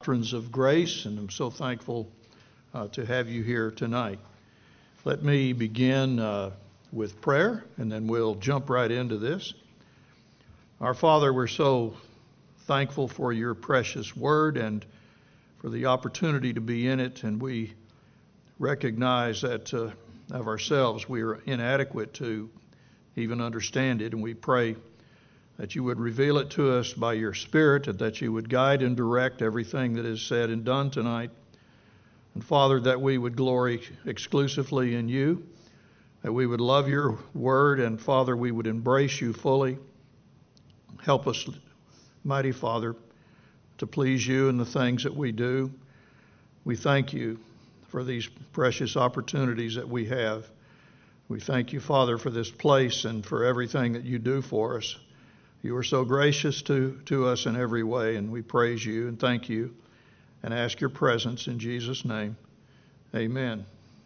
doctrines of grace, and I'm so thankful to have you here tonight. Let me begin with prayer, and then we'll jump right into this. Our Father, we're so thankful for your precious word and for the opportunity to be in it, and we recognize that of ourselves we are inadequate to even understand it, and we pray that you would reveal it to us by your Spirit, and that you would guide and direct everything that is said and done tonight. And Father, that we would glory exclusively in you, that we would love your word, and Father, we would embrace you fully. Help us, mighty Father, to please you in the things that we do. We thank you for these precious opportunities that we have. We thank you, Father, for this place and for everything that you do for us. You are so gracious to us in every way, and we praise you and thank you and ask your presence in Jesus' name. Amen.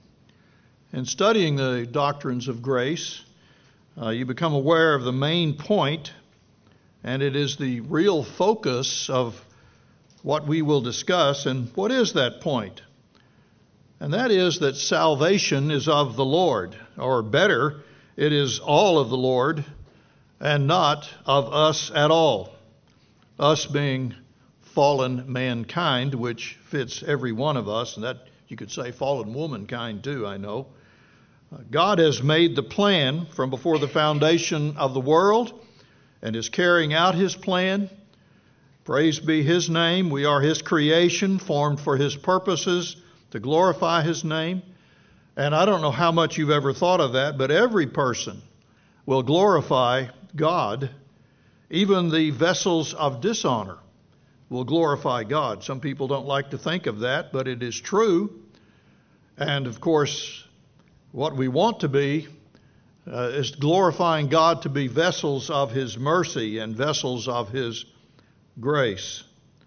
In studying the doctrines of grace, you become aware of the main point, and it is the real focus of what we will discuss. And what is that point? And that is that salvation is of the Lord, or better, it is all of the Lord and not of us at all. Us being fallen mankind, which fits every one of us, and that you could say fallen womankind too, I know. God has made the plan from before the foundation of the world and is carrying out his plan. Praise be his name. We are his creation, formed for his purposes to glorify his name. And I don't know how much you've ever thought of that, but every person will glorify God. Even the vessels of dishonor will glorify God. Some people don't like to think of that, but it is true. And of course, what we want to be is glorifying God, to be vessels of his mercy and vessels of his grace.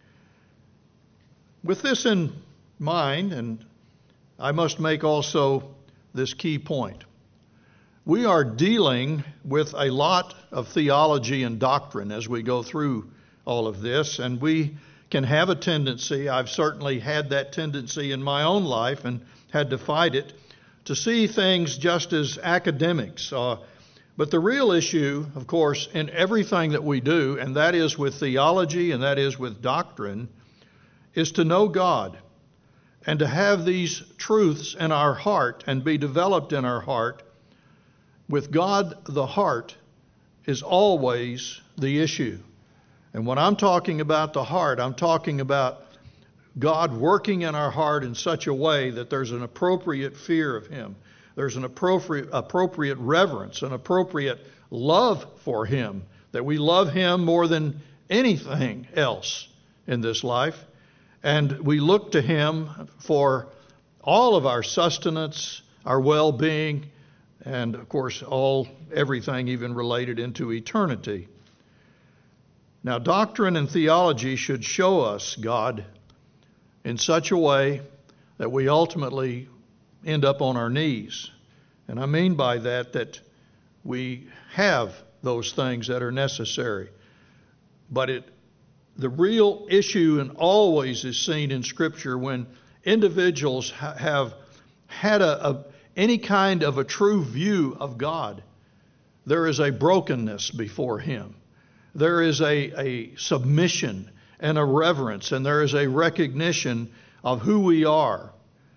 With this in mind, and I must make also this key point. We are dealing with a lot of theology and doctrine as we go through all of this, and we can have a tendency, I've certainly had that tendency in my own life and had to fight it, to see things just as academics. But the real issue, of course, in everything that we do, and that is with theology and that is with doctrine, is to know God and to have these truths in our heart and be developed in our heart. With God, the heart is always the issue. And when I'm talking about the heart, I'm talking about God working in our heart in such a way that there's an appropriate fear of him. There's an appropriate reverence, an appropriate love for him, that we love him more than anything else in this life. And we look to him for all of our sustenance, our well-being, and of course everything even related into eternity. Now, doctrine and theology should show us God in such a way that we ultimately end up on our knees. And I mean by that we have those things that are necessary. But the real issue, and always is seen in Scripture, when individuals have had any kind of a true view of God, there is a brokenness before him. There is a submission and a reverence, and there is a recognition of who we are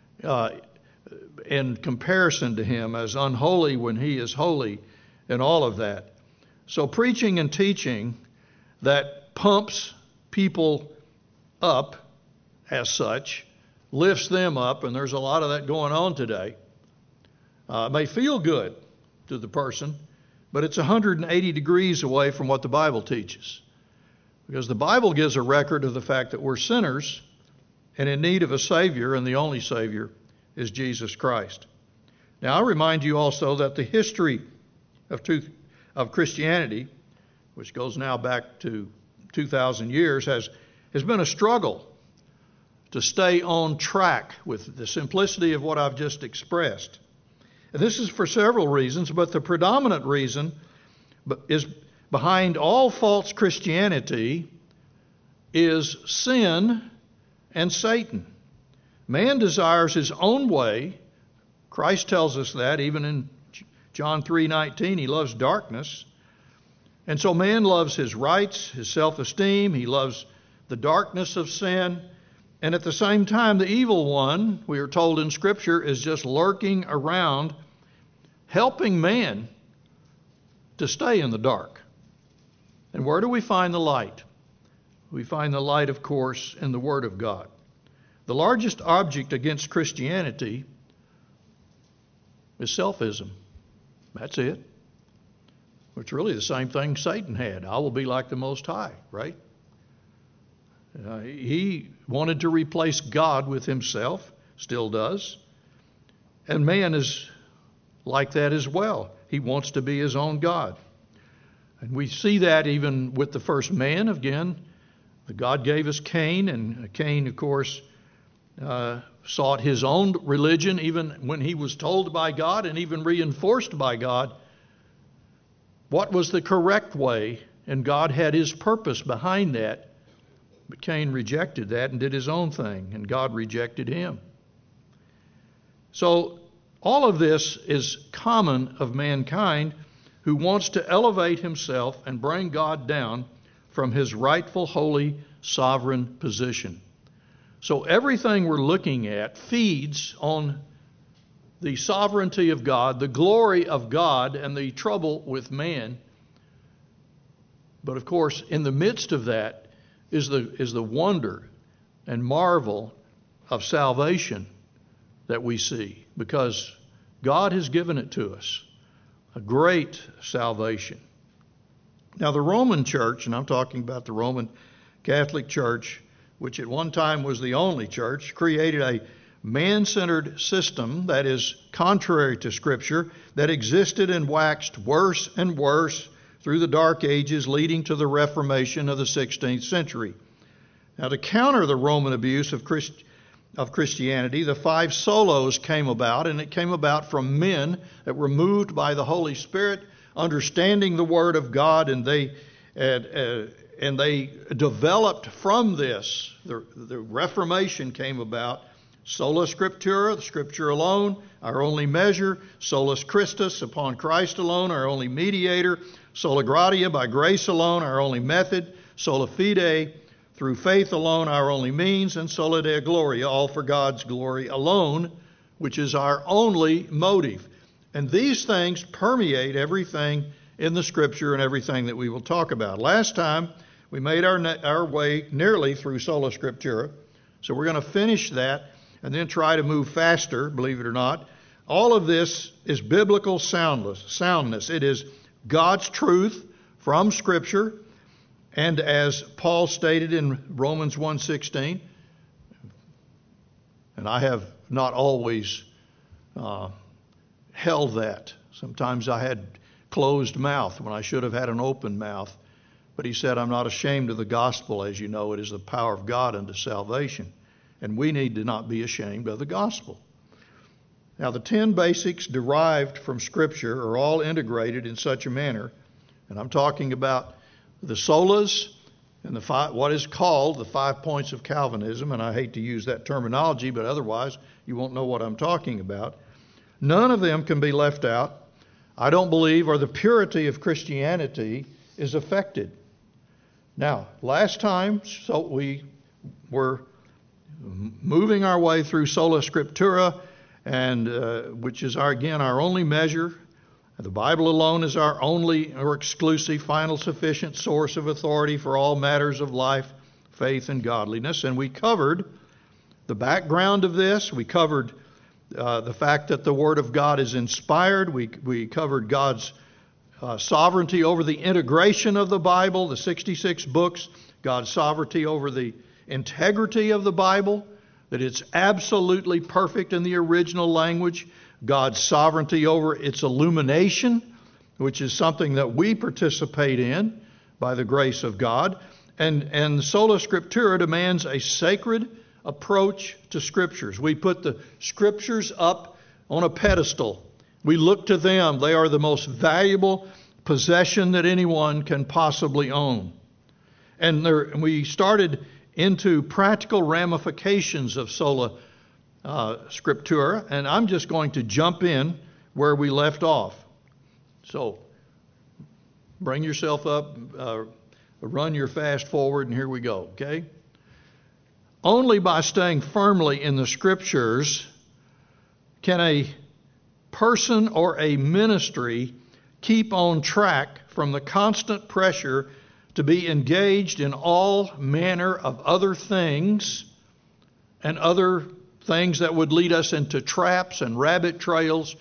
in comparison to him, as unholy when he is holy, and all of that. So preaching and teaching that pumps people up as such, lifts them up, and there's a lot of that going on today. It may feel good to the person, but it's 180 degrees away from what the Bible teaches. Because the Bible gives a record of the fact that we're sinners and in need of a Savior, and the only Savior is Jesus Christ. Now, I remind you also that the history of Christianity, which goes now back to 2,000 years, has been a struggle to stay on track with the simplicity of what I've just expressed. And this is for several reasons, but the predominant reason is behind all false Christianity is sin and Satan. Man desires his own way. Christ tells us that even in John 3:19, he loves darkness. And so man loves his rights, his self-esteem. He loves the darkness of sin. And at the same time, the evil one, we are told in Scripture, is just lurking around, helping man to stay in the dark. And where do we find the light? We find the light, of course, in the Word of God. The largest object against Christianity is selfism. That's it. It's really the same thing Satan had. I will be like the Most High, right? He wanted to replace God with himself, still does. And man is like that as well. He wants to be his own God. And we see that even with the first man. Again, God gave us Cain, and Cain, of course, sought his own religion even when he was told by God and even reinforced by God what was the correct way, and God had his purpose behind that. But Cain rejected that and did his own thing, and God rejected him. So all of this is common of mankind who wants to elevate himself and bring God down from his rightful, holy, sovereign position. So everything we're looking at feeds on the sovereignty of God, the glory of God, and the trouble with man. But of course, in the midst of that is the wonder and marvel of salvation that we see, because God has given it to us, a great salvation. Now the Roman Church, and I'm talking about the Roman Catholic Church, which at one time was the only church, created a man-centered system that is contrary to Scripture, that existed and waxed worse and worse through the Dark Ages, leading to the Reformation of the 16th century. Now, to counter the Roman abuse of Christianity, the 5 solas came about, and it came about from men that were moved by the Holy Spirit, understanding the Word of God, and they developed from this. The Reformation came about. Sola Scriptura, the Scripture alone, our only measure. Solus Christus, upon Christ alone, our only mediator. Sola Gratia, by grace alone, our only method. Sola Fide, through faith alone, our only means. And Sola Deo Gloria, all for God's glory alone, which is our only motive. And these things permeate everything in the Scripture and everything that we will talk about. Last time, we made our way nearly through Sola Scriptura, so we're going to finish that and then try to move faster, believe it or not. All of this is biblical soundness. It is God's truth from Scripture, and as Paul stated in Romans 1:16, and I have not always held that. Sometimes I had closed mouth when I should have had an open mouth. But he said, I'm not ashamed of the gospel. As you know, it is the power of God unto salvation. And we need to not be ashamed of the gospel. Now, the 10 basics derived from Scripture are all integrated in such a manner. And I'm talking about the solas and what is called the 5 points of Calvinism. And I hate to use that terminology, but otherwise you won't know what I'm talking about. None of them can be left out, I don't believe, or the purity of Christianity is affected. Now, last time, so we were moving our way through Sola Scriptura, and which is our only measure. The Bible alone is our only or exclusive, final, sufficient source of authority for all matters of life, faith, and godliness. And we covered the background of this. We covered the fact that the Word of God is inspired. We covered God's sovereignty over the integration of the Bible, the 66 books, God's sovereignty over the integrity of the Bible, that it's absolutely perfect in the original language, God's sovereignty over its illumination, which is something that we participate in by the grace of God, and Sola Scriptura demands a sacred approach to Scriptures. We put the Scriptures up on a pedestal. We look to them. They are the most valuable possession that anyone can possibly own. And we started into practical ramifications of sola scriptura, and I'm just going to jump in where we left off. So, bring yourself up, run your fast forward, and here we go, okay? Only by staying firmly in the Scriptures can a person or a ministry keep on track from the constant pressure to be engaged in all manner of other things and other things that would lead us into traps and rabbit trails,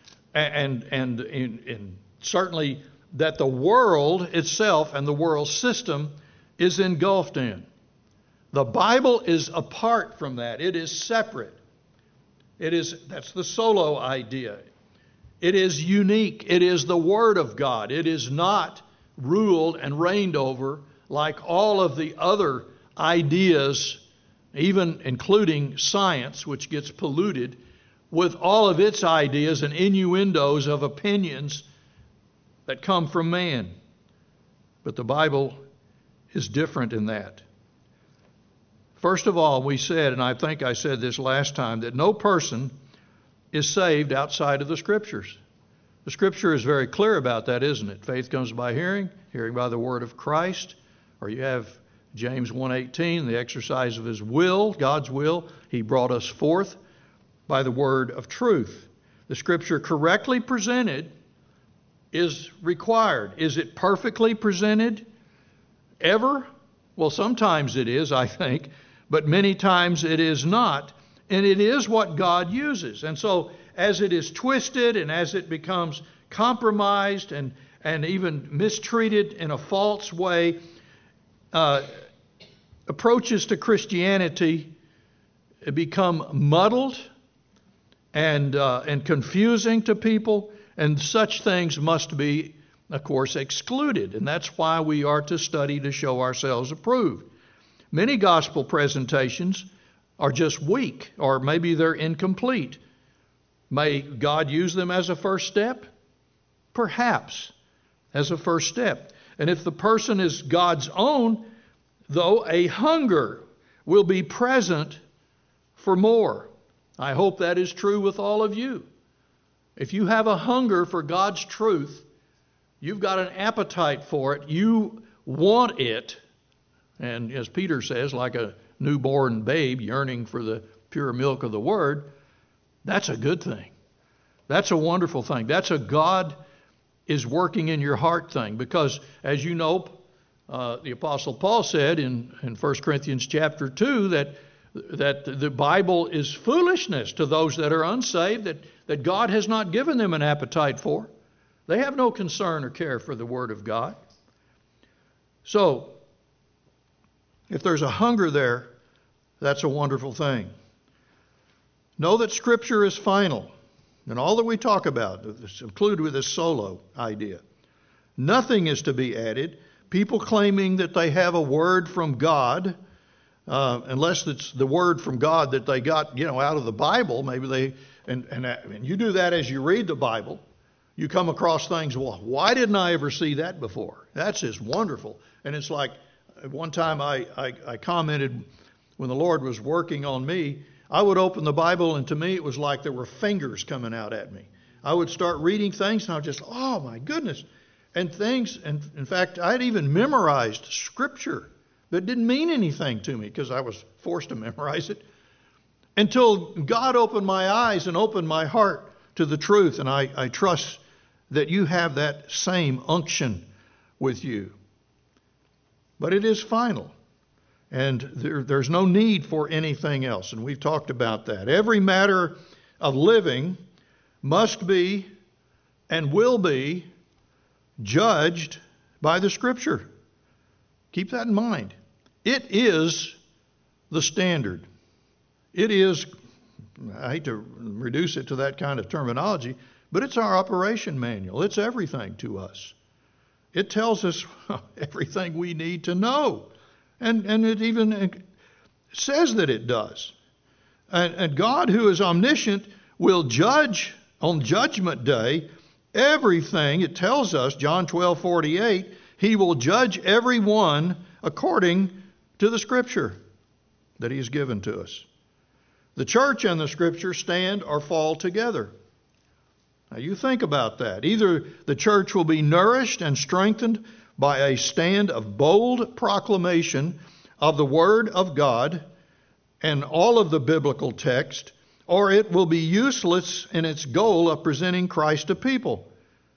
and certainly that the world itself and the world system is engulfed in. The Bible is apart from that. It is separate. That's the solo idea. It is unique. It is the Word of God. It is not ruled and reigned over like all of the other ideas, even including science, which gets polluted with all of its ideas and innuendos of opinions that come from man. But the Bible is different in that. First of all, we said, and I think I said this last time, that no person is saved outside of the Scriptures. The Scripture is very clear about that, isn't it? Faith comes by hearing, hearing by the word of Christ. Or you have James 1:18, the exercise of His will, God's will. He brought us forth by the word of truth. The Scripture correctly presented is required. Is it perfectly presented ever? Well, sometimes it is, I think, but many times it is not. And it is what God uses. And so as it is twisted and as it becomes compromised and even mistreated in a false way, approaches to Christianity become muddled and confusing to people, and such things must be, of course, excluded. And that's why we are to study to show ourselves approved. Many gospel presentations are just weak, or maybe they're incomplete. May God use them as a first step? Perhaps, as a first step. And if the person is God's own, though, a hunger will be present for more. I hope that is true with all of you. If you have a hunger for God's truth, you've got an appetite for it, you want it, and as Peter says, like a newborn babe yearning for the pure milk of the Word, that's a good thing. That's a wonderful thing. That's a God is working in your heart thing. Because, as you know, the Apostle Paul said in 1 Corinthians chapter 2 that the Bible is foolishness to those that are unsaved, that God has not given them an appetite for. They have no concern or care for the Word of God. So, if there's a hunger there, that's a wonderful thing. Know that Scripture is final. And all that we talk about is included with this solo idea. Nothing is to be added. People claiming that they have a word from God, unless it's the word from God that they got, out of the Bible, maybe they, and you do that as you read the Bible, you come across things, well, why didn't I ever see that before? That's just wonderful. And it's like, one time I commented when the Lord was working on me, I would open the Bible, and to me it was like there were fingers coming out at me. I would start reading things, and I would just, oh my goodness. And things, and in fact, I'd even memorized Scripture that didn't mean anything to me because I was forced to memorize it, until God opened my eyes and opened my heart to the truth. And I trust that you have that same unction with you. But it is final. And there's no need for anything else. And we've talked about that. Every matter of living must be and will be judged by the Scripture. Keep that in mind. It is the standard. It is, I hate to reduce it to that kind of terminology, but it's our operation manual. It's everything to us. It tells us everything we need to know. And it even says that it does. And God, who is omniscient, will judge on Judgment Day everything. It tells us, John 12:48, He will judge everyone according to the Scripture. that He has given to us. The church and the Scripture stand or fall together. Now you think about that. Either the church will be nourished and strengthened by a stand of bold proclamation of the Word of God and all of the biblical text, or it will be useless in its goal of presenting Christ to people.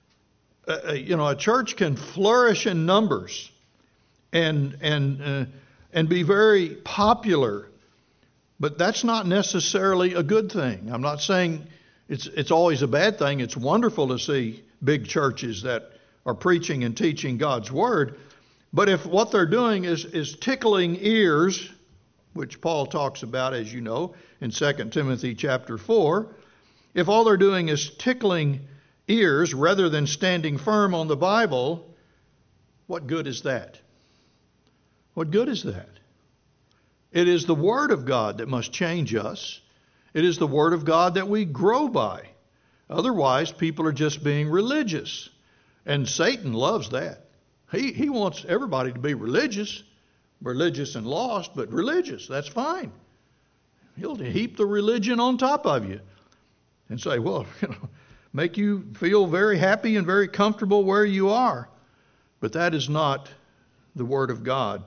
A church can flourish in numbers and be very popular, but that's not necessarily a good thing. I'm not saying it's always a bad thing. It's wonderful to see big churches that are preaching and teaching God's Word. But if what they're doing is tickling ears, which Paul talks about, as you know, in 2 Timothy chapter 4, if all they're doing is tickling ears rather than standing firm on the Bible, what good is that? What good is that? It is the Word of God that must change us. It is the Word of God that we grow by. Otherwise, people are just being religious. And Satan loves that. He wants everybody to be religious and lost, but religious. That's fine. He'll heap the religion on top of you and say, well, make you feel very happy and very comfortable where you are. But that is not the Word of God.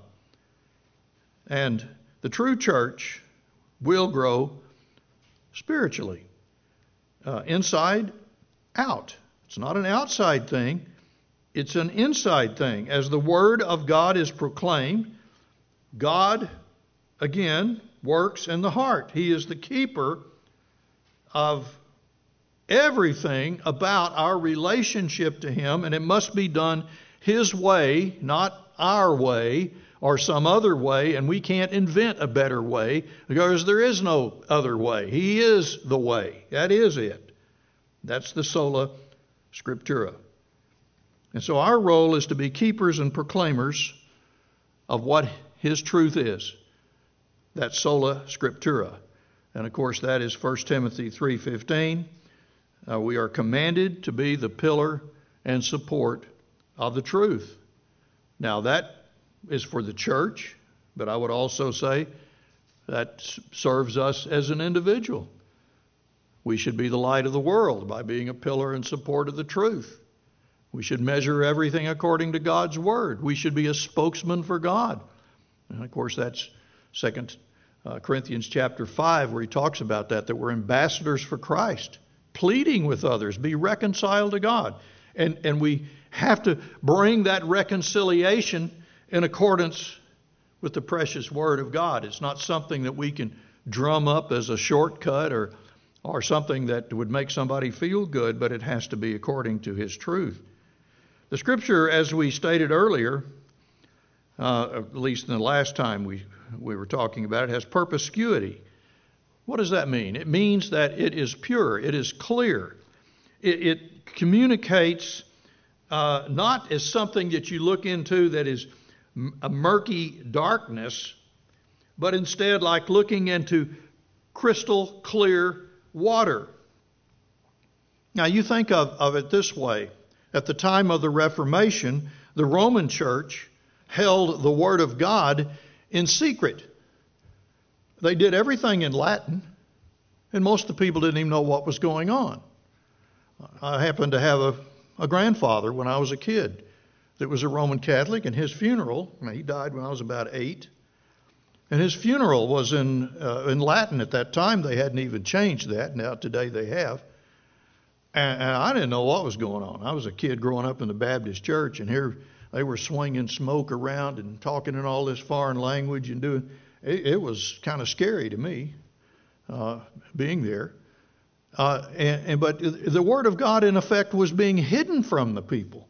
And the true church will grow spiritually, inside out. It's not an outside thing. It's an inside thing. As the Word of God is proclaimed, God, again, works in the heart. He is the keeper of everything about our relationship to Him, and it must be done His way, not our way or some other way, and we can't invent a better way because there is no other way. He is the way. That is it. That's the sola scriptura. And so our role is to be keepers and proclaimers of what His truth is. That's sola scriptura. And of course that is 1 Timothy 3:15. We are commanded to be the pillar and support of the truth. Now that is for the church, but I would also say that serves us as an individual. We should be the light of the world by being a pillar and support of the truth. We should measure everything according to God's Word. We should be a spokesman for God. And of course that's 2 Corinthians chapter 5 where he talks about that we're ambassadors for Christ, pleading with others, be reconciled to God. And we have to bring that reconciliation in accordance with the precious Word of God. It's not something that we can drum up as a shortcut or something that would make somebody feel good, but it has to be according to His truth. The Scripture, as we stated earlier, at least in the last time we were talking about it, has perspicuity. What does that mean? It means that it is pure, it is clear. It communicates not as something that you look into that is a murky darkness, but instead like looking into crystal clear water. Now you think of it this way. At the time of the Reformation, the Roman Church held the Word of God in secret. They did everything in Latin, and most of the people didn't even know what was going on. I happened to have a grandfather when I was a kid that was a Roman Catholic, and his funeral, he died when I was about 8, and his funeral was in Latin at that time. They hadn't even changed that. Now today they have. And I didn't know what was going on. I was a kid growing up in the Baptist church, and here they were swinging smoke around and talking in all this foreign language and doing. It was kind of scary to me being there. But the Word of God, in effect, was being hidden from the people.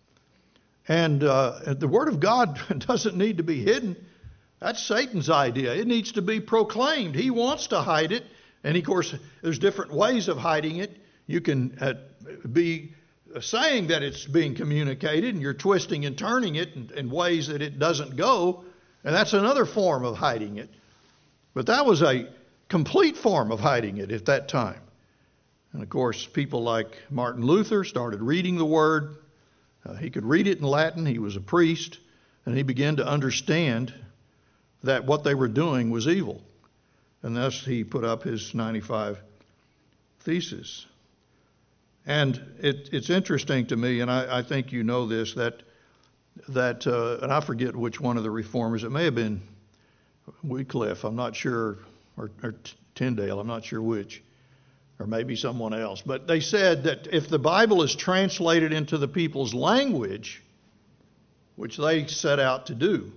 And the Word of God doesn't need to be hidden. That's Satan's idea. It needs to be proclaimed. He wants to hide it. And, of course, there's different ways of hiding it. You can be saying that it's being communicated, and you're twisting and turning it in ways that it doesn't go, and that's another form of hiding it. But that was a complete form of hiding it at that time. And of course, people like Martin Luther started reading the Word. He could read it in Latin. He was a priest, and he began to understand that what they were doing was evil. And thus he put up his 95 Theses. And it's interesting to me, and I think you know this, that and I forget which one of the reformers, it may have been Wycliffe, I'm not sure, or Tyndale, I'm not sure which, or maybe someone else. But they said that if the Bible is translated into the people's language, which they set out to do,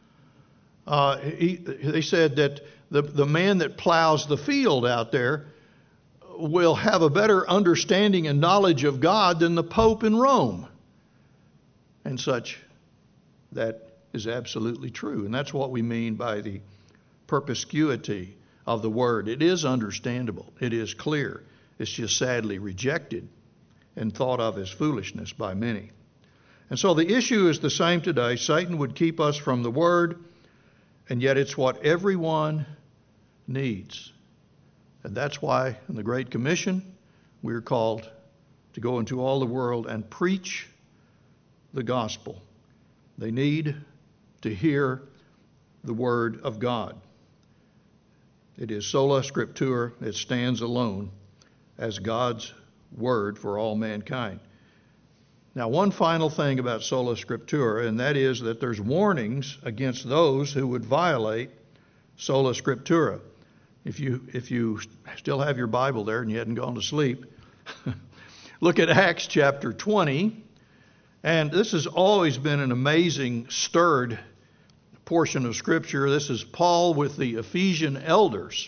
they said that the man that plows the field out there will have a better understanding and knowledge of God than the Pope in Rome. And such, that is absolutely true. And that's what we mean by the perspicuity of the word. It is understandable. It is clear. It's just sadly rejected and thought of as foolishness by many. And so the issue is the same today. Satan would keep us from the word, and yet it's what everyone needs. And that's why in the Great Commission we're called to go into all the world and preach the gospel. They need to hear the word of God. It is sola scriptura. It stands alone as God's word for all mankind. Now, one final thing about sola scriptura, and that is that there's warnings against those who would violate sola scriptura. If you still have your Bible there and you hadn't gone to sleep, look at Acts chapter 20. And this has always been an amazing, stirred portion of Scripture. This is Paul with the Ephesian elders.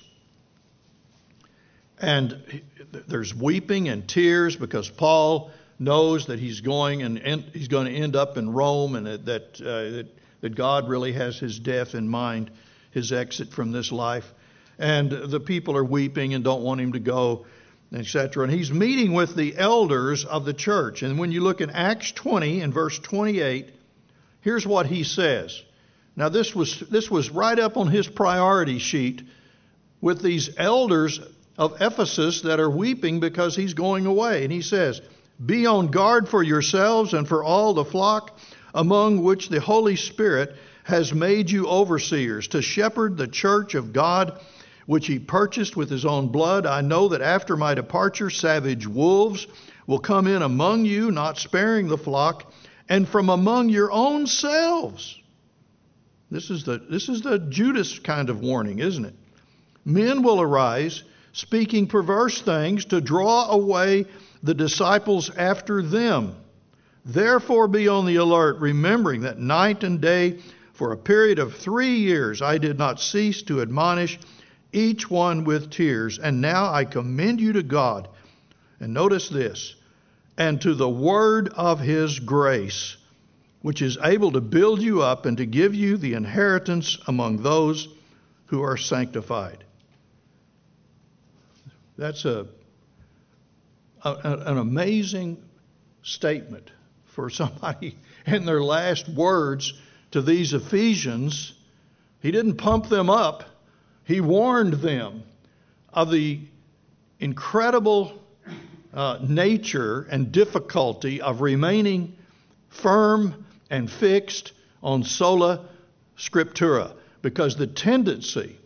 And there's weeping and tears because Paul knows that he's going to end up in Rome, and that God really has his death in mind, his exit from this life. And the people are weeping and don't want him to go, etc. And he's meeting with the elders of the church. And when you look at Acts 20 and verse 28, here's what he says. Now this was right up on his priority sheet with these elders of Ephesus that are weeping because he's going away. And he says, "Be on guard for yourselves and for all the flock among which the Holy Spirit has made you overseers, to shepherd the church of God, which he purchased with his own blood. I know that after my departure, savage wolves will come in among you, not sparing the flock, and from among your own selves." This is the Judas kind of warning, isn't it? "Men will arise, speaking perverse things, to draw away the disciples after them. Therefore be on the alert, remembering that night and day for a period of 3 years I did not cease to admonish each one with tears. And now I commend you to God." And notice this, "and to the word of his grace, which is able to build you up and to give you the inheritance among those who are sanctified." That's an amazing statement for somebody in their last words to these Ephesians. He didn't pump them up. He warned them of the incredible nature and difficulty of remaining firm and fixed on sola scriptura, because the tendency,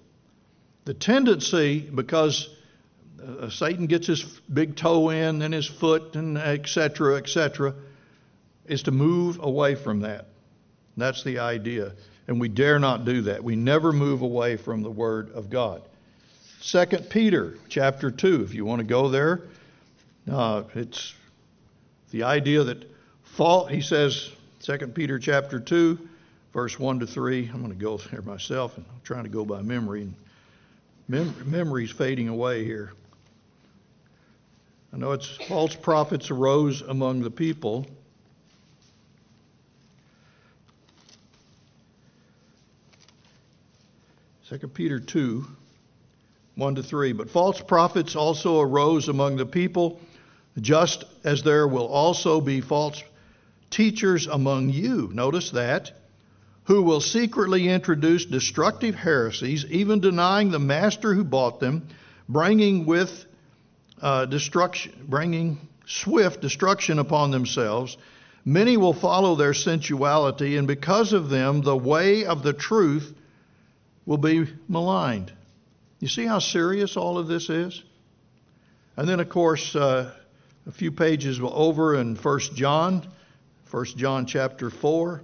because Satan gets his big toe in and his foot and et cetera, is to move away from that. That's the idea. And we dare not do that. We never move away from the Word of God. 2 Peter chapter 2, if you want to go there, it's the idea that he says, 2 Peter chapter 2, verse 1 to 3. I'm going to go there myself, and I'm trying to go by memory. Memory's fading away here. I know it's false prophets arose among the people. Second Peter 2, 1 to 3. "But false prophets also arose among the people, just as there will also be false teachers among you." Notice that. "Who will secretly introduce destructive heresies, even denying the master who bought them, bringing swift destruction upon themselves. Many will follow their sensuality, and because of them the way of the truth will be maligned. You see how serious all of this is? And then, of course, a few pages over in 1 John chapter 4.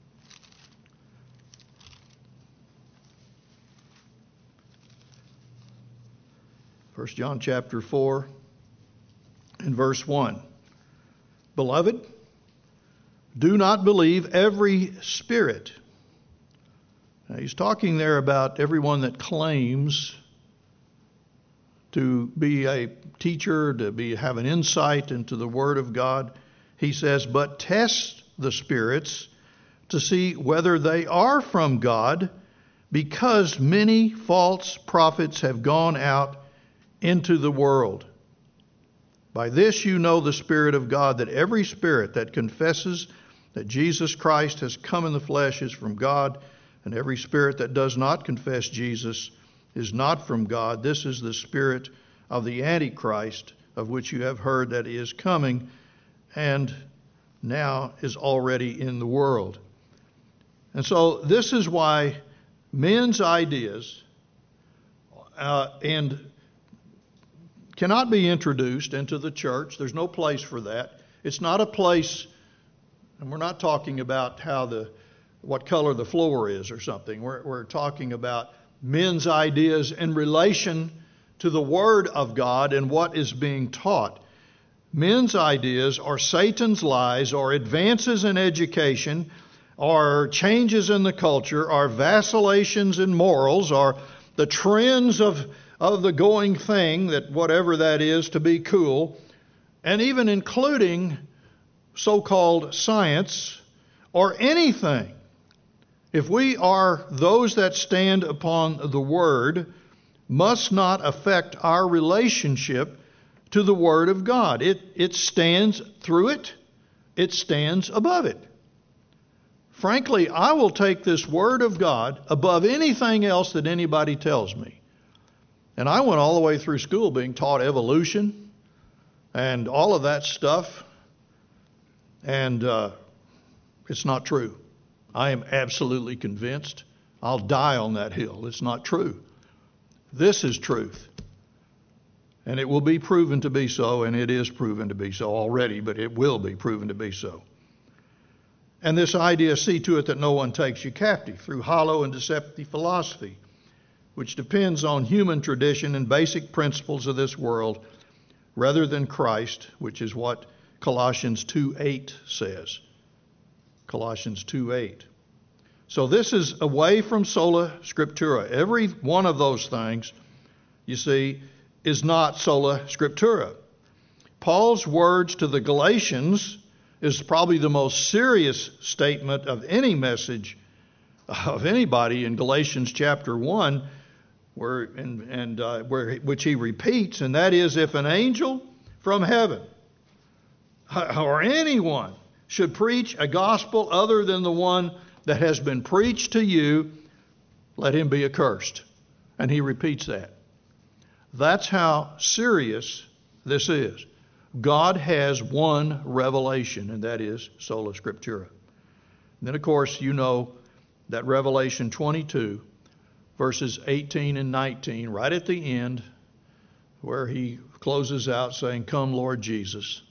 1 John chapter 4 and verse 1. Beloved, do not believe every spirit. Now, he's talking there about everyone that claims to be a teacher, have an insight into the Word of God. He says, but test the spirits to see whether they are from God, because many false prophets have gone out into the world. By this you know the Spirit of God, that every spirit that confesses that Jesus Christ has come in the flesh is from God, and every spirit that does not confess Jesus is not from God. This is the spirit of the Antichrist, of which you have heard that he is coming, and now is already in the world. And so this is why men's ideas and cannot be introduced into the church. There's no place for that. It's not a place, and we're not talking about what color the floor is or something. We're talking about men's ideas in relation to the Word of God and what is being taught. Men's ideas are Satan's lies, or advances in education, or changes in the culture, or vacillations in morals, or the trends of the going thing, that whatever that is, to be cool, and even including so-called science or anything. If we are those that stand upon the Word, must not affect our relationship to the Word of God. It stands through it. It stands above it. Frankly, I will take this Word of God above anything else that anybody tells me. And I went all the way through school being taught evolution and all of that stuff. And it's not true. I am absolutely convinced. I'll die on that hill. It's not true. This is truth. And it will be proven to be so, and it is proven to be so already, but it will be proven to be so. And this idea, see to it that no one takes you captive through hollow and deceptive philosophy, which depends on human tradition and basic principles of this world, rather than Christ, which is what Colossians 2:8 says. Colossians 2:8. So this is away from sola scriptura. Every one of those things, you see, is not sola scriptura. Paul's words to the Galatians is probably the most serious statement of any message of anybody in Galatians chapter 1, which he repeats, and that is, if an angel from heaven or anyone should preach a gospel other than the one that has been preached to you, let him be accursed. And he repeats that. That's how serious this is. God has one revelation, and that is sola scriptura. And then, of course, you know that Revelation 22, verses 18 and 19, right at the end, where he closes out saying, "Come, Lord Jesus,"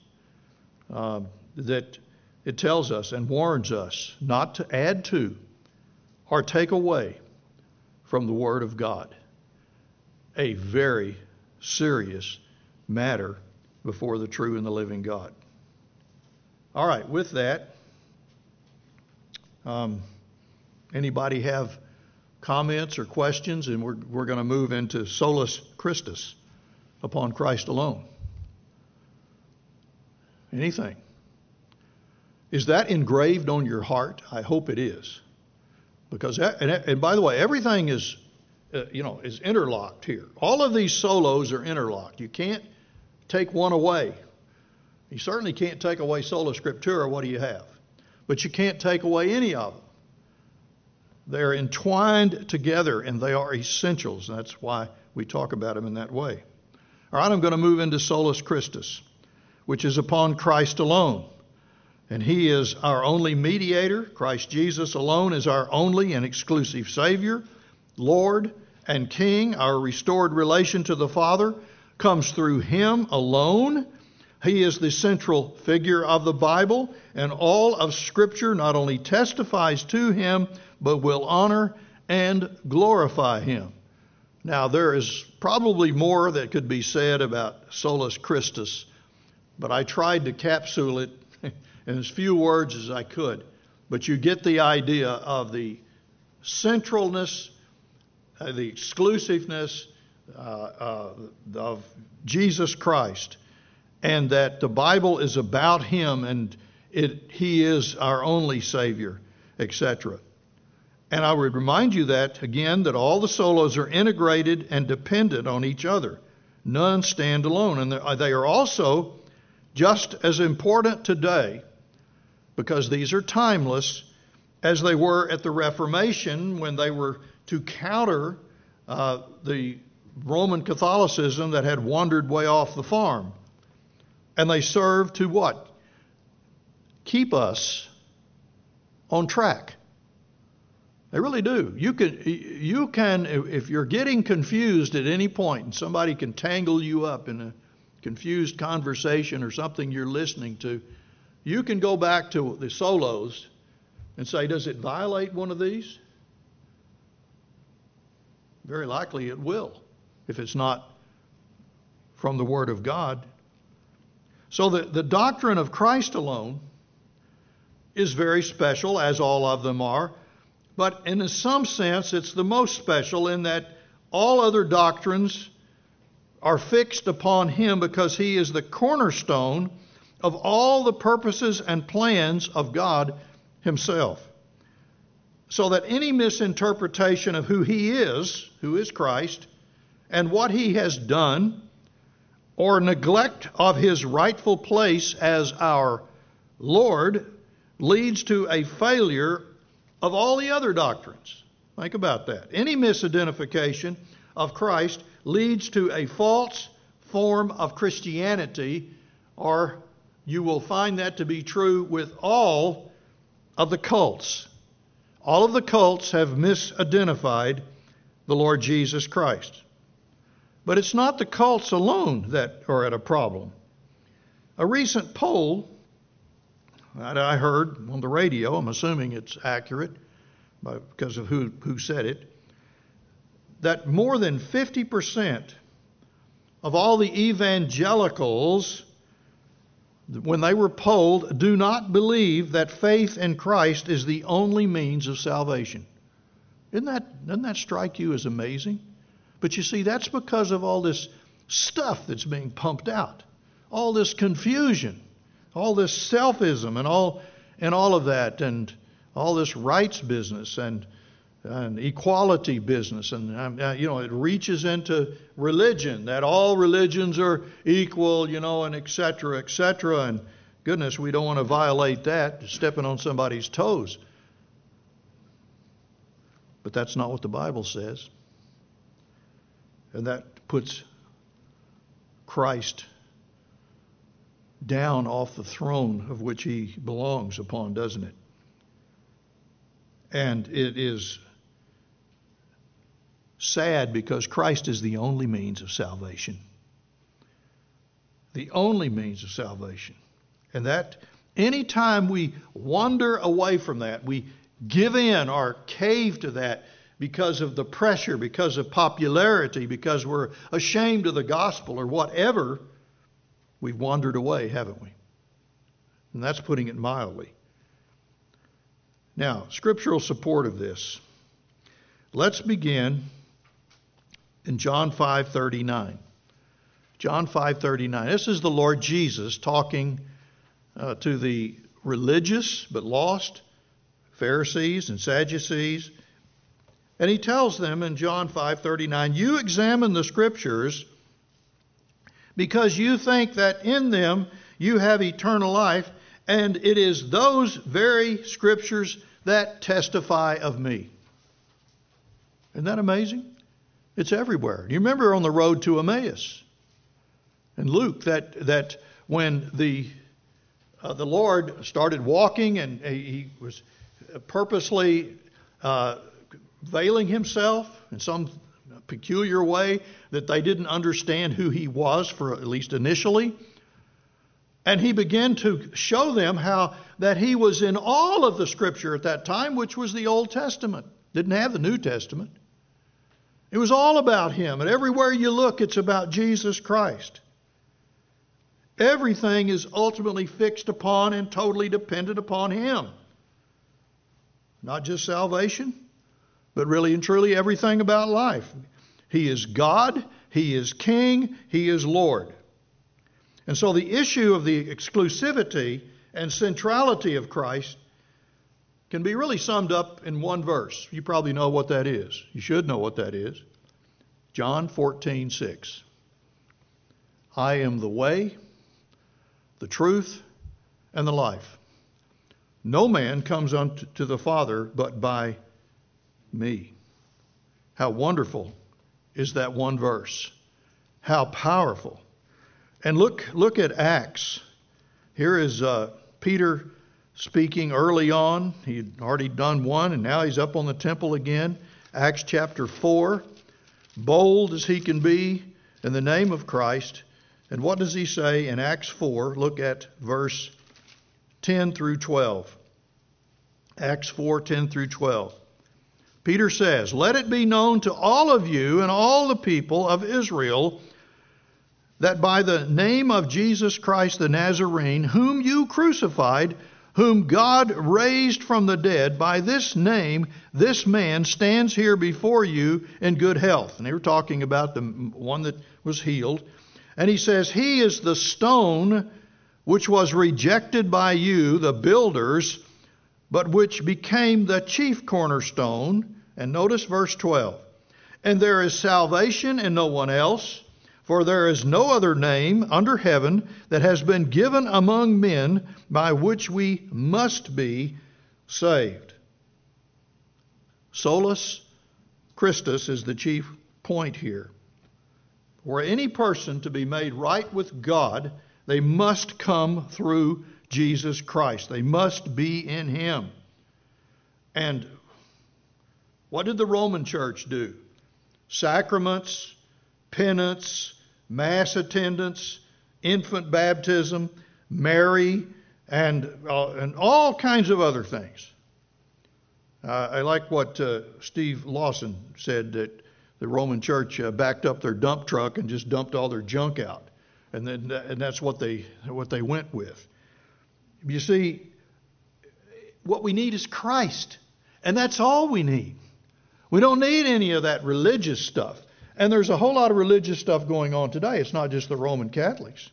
that it tells us and warns us not to add to or take away from the Word of God. A very serious matter before the true and the living God. All right, with that, anybody have comments or questions? And we're going to move into solus Christus, upon Christ alone. Anything? Is that engraved on your heart? I hope it is. Because, and by the way, everything is interlocked here. All of these solos are interlocked. You can't take one away. You certainly can't take away sola scriptura. What do you have? But you can't take away any of them. They're entwined together, and they are essentials. And that's why we talk about them in that way. All right, I'm going to move into solus Christus, which is upon Christ alone. And he is our only mediator. Christ Jesus alone is our only and exclusive Savior. Lord and King, our restored relation to the Father, comes through Him alone. He is the central figure of the Bible, and all of Scripture not only testifies to Him, but will honor and glorify Him. Now, there is probably more that could be said about Solus Christus, but I tried to capsule it in as few words as I could. But you get the idea of the centralness, the exclusiveness of Jesus Christ, and that the Bible is about Him and He is our only Savior, etc. And I would remind you that, again, that all the solas are integrated and dependent on each other. None stand alone. And they are also just as important today, because these are timeless, as they were at the Reformation when they were to counter the Roman Catholicism that had wandered way off the farm. And they served to what? Keep us on track. They really do. You can, if you're getting confused at any point, and somebody can tangle you up in a confused conversation or something you're listening to, you can go back to the solos and say, does it violate one of these? Very likely it will, if it's not from the Word of God. So the doctrine of Christ alone is very special, as all of them are. But in some sense, it's the most special in that all other doctrines are fixed upon Him because He is the cornerstone of all the purposes and plans of God Himself. So that any misinterpretation of who He is, who is Christ, and what He has done, or neglect of His rightful place as our Lord, leads to a failure of all the other doctrines. Think about that. Any misidentification of Christ leads to a false form of Christianity, or you will find that to be true with all of the cults. All of the cults have misidentified the Lord Jesus Christ. But it's not the cults alone that are at a problem. A recent poll that I heard on the radio, I'm assuming it's accurate because of who said it, that more than 50% of all the evangelicals, when they were polled, do not believe that faith in Christ is the only means of salvation. Doesn't that strike you as amazing? But you see, that's because of all this stuff that's being pumped out, all this confusion, all this selfism and all of that, and all this rights business and equality business, and it reaches into religion, that all religions are equal, and et cetera, and goodness, we don't want to violate that, stepping on somebody's toes. But that's not what the Bible says. And that puts Christ down off the throne of which He belongs upon, doesn't it? And it is sad because Christ is the only means of salvation. The only means of salvation. And that anytime we wander away from that, we give in or cave to that because of the pressure, because of popularity, because we're ashamed of the gospel or whatever, we've wandered away, haven't we? And that's putting it mildly. Now, scriptural support of this. Let's begin in John 5:39. John 5:39. This is the Lord Jesus talking to the religious but lost Pharisees and Sadducees. And He tells them in John 5:39, you examine the scriptures because you think that in them you have eternal life, and it is those very scriptures that testify of me. Isn't that amazing? It's everywhere. You remember on the road to Emmaus in Luke that when the Lord started walking and He was purposely veiling himself in some peculiar way that they didn't understand who he was, for at least initially. And he began to show them how that he was in all of the Scripture at that time, which was the Old Testament. Didn't have the New Testament. It was all about him. And everywhere you look, it's about Jesus Christ. Everything is ultimately fixed upon and totally dependent upon him. Not just salvation, but really and truly everything about life. He is God, he is King, he is Lord. And so the issue of the exclusivity and centrality of Christ can be really summed up in one verse. You probably know what that is. You should know what that is. John 14:6. I am the way, the truth, and the life. No man comes unto the Father but by me. How wonderful is that one verse. How powerful. And look at Acts. Here is Peter speaking early on. He had already done one, and now he's up on the temple again. Acts chapter 4. Bold as he can be in the name of Christ. And what does he say in Acts 4? Look at verse 10 through 12. Acts 4, 10 through 12. Peter says, let it be known to all of you and all the people of Israel that by the name of Jesus Christ the Nazarene, whom you crucified, whom God raised from the dead, by this name, this man stands here before you in good health. And they were talking about the one that was healed. And he says, he is the stone which was rejected by you, the builders, but which became the chief cornerstone. And notice verse 12. And there is salvation in no one else, for there is no other name under heaven that has been given among men by which we must be saved. Solus Christus is the chief point here. For any person to be made right with God, they must come through Jesus Christ. They must be in him. And what did the Roman Church do? Sacraments, penance, mass attendance, infant baptism, Mary, and all kinds of other things. I like what Steve Lawson said, that the Roman Church backed up their dump truck and just dumped all their junk out, and that's what they went with. You see, what we need is Christ, and that's all we need. We don't need any of that religious stuff. And there's a whole lot of religious stuff going on today. It's not just the Roman Catholics.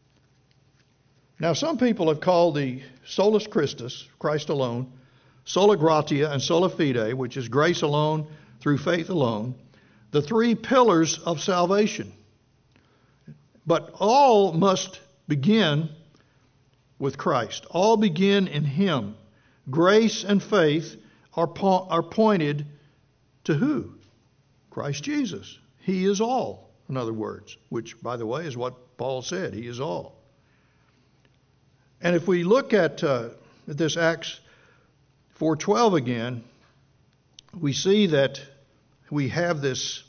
Now, some people have called the Solus Christus, Christ alone, Sola Gratia, and Sola Fide, which is grace alone through faith alone, the three pillars of salvation. But all must begin with Christ. All begin in him. Grace and faith are pointed to who? Christ Jesus. He is all, in other words, which, by the way, is what Paul said. He is all. And if we look at this Acts 4:12 again, we see that we have this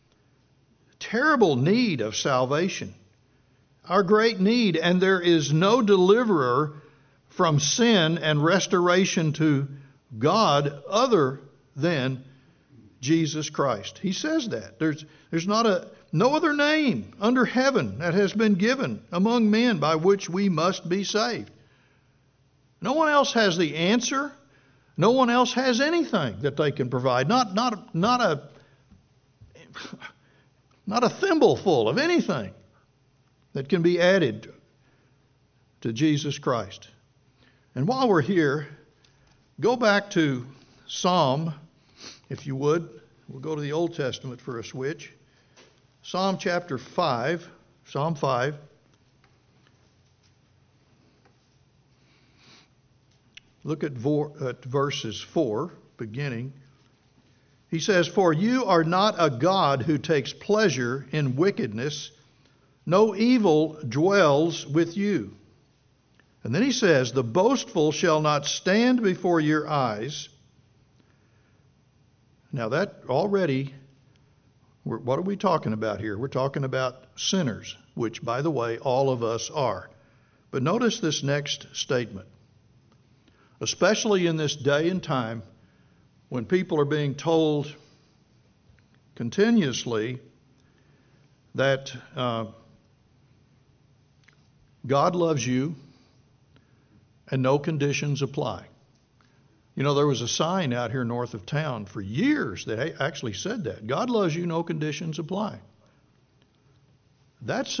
terrible need of salvation. Our great need, and there is no deliverer from sin and restoration to God other than Jesus Christ. He says that. There's no other name under heaven that has been given among men by which we must be saved. No one else has the answer. No one else has anything that they can provide. Not a thimbleful of anything that can be added to Jesus Christ. And while we're here, go back to Psalm, if you would. We'll go to the Old Testament for a switch. Psalm chapter 5, Psalm 5. Look at verses 4, beginning. He says, for you are not a God who takes pleasure in wickedness. No evil dwells with you. And then he says, the boastful shall not stand before your eyes. Now that already, what are we talking about here? We're talking about sinners, which, by the way, all of us are. But notice this next statement. Especially in this day and time when people are being told continuously that God loves you and no conditions apply. You know, there was a sign out here north of town for years that actually said that. God loves you, no conditions apply. That's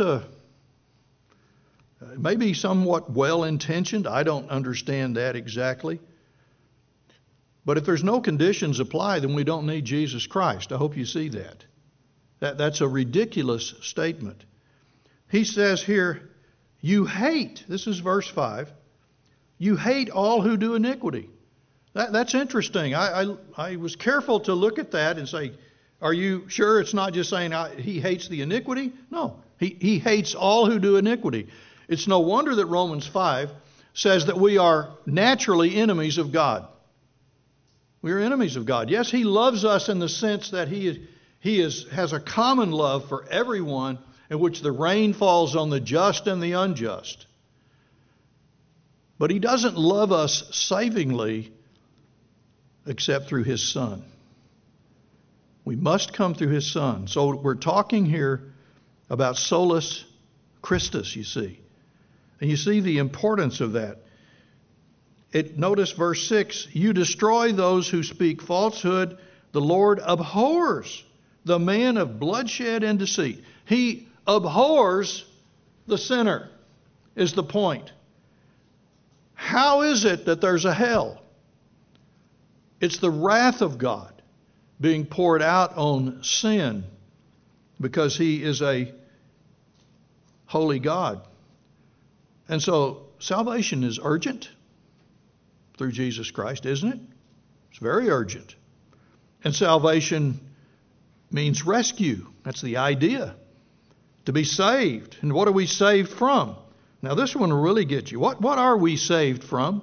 maybe somewhat well-intentioned. I don't understand that exactly. But if there's no conditions apply, then we don't need Jesus Christ. I hope you see that. That's a ridiculous statement. He says here, you hate, this is verse 5, you hate all who do iniquity. That's interesting. I was careful to look at that and say, are you sure it's not just saying he hates the iniquity? No, he hates all who do iniquity. It's no wonder that Romans 5 says that we are naturally enemies of God. We are enemies of God. Yes, he loves us in the sense that he has a common love for everyone, in which the rain falls on the just and the unjust. But he doesn't love us savingly except through his Son. We must come through his Son. So we're talking here about solus Christus, you see. And you see the importance of that. Notice verse 6, you destroy those who speak falsehood. The Lord abhors the man of bloodshed and deceit. He abhors the sinner, is the point. How is it that there's a hell? It's the wrath of God being poured out on sin because he is a holy God. And so salvation is urgent through Jesus Christ, isn't it? It's very urgent. And salvation means rescue. That's the idea. To be saved. And what are we saved from? Now this one will really get you. What are we saved from?